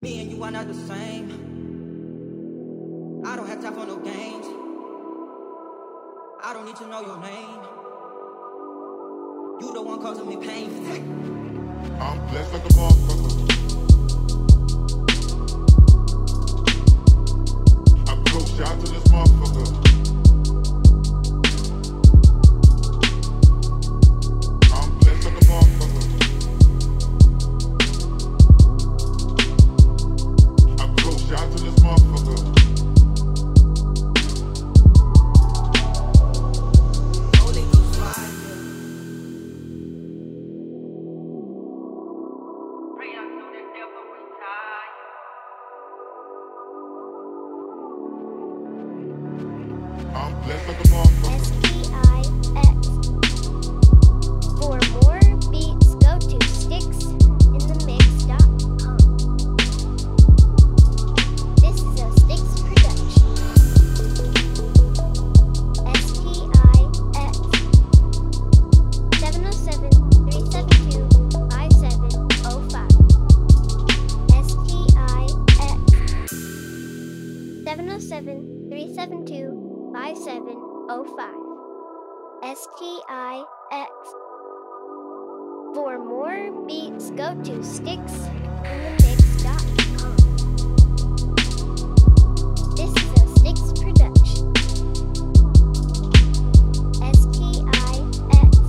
Me and you are not the same. I don't have time for no games. I don't need to know your name. You the one causing me pain. I'm blessed like a motherfucker. I blow shots to this motherfucker. I'm blessed like a motherfucker. I blow shots to this motherfucker. Holy Ghost fire. Pray until the devil retire. I'm blessed like a motherfucker. STIX. For more beats, go to STIXinthemix.com. This is a Stix production. STIX 707-372-5705. STIX 707-372-5705. STIX. For more beats, go to STIXinthemix.com. This is a Stix production. STIX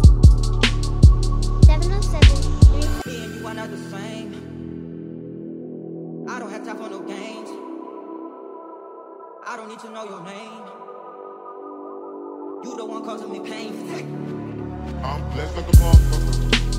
707-372-5705. Me and you are not the same. I don't have time for no games. I don't need to know your name. You the one causing me pain. I'm blessed like a motherfucker.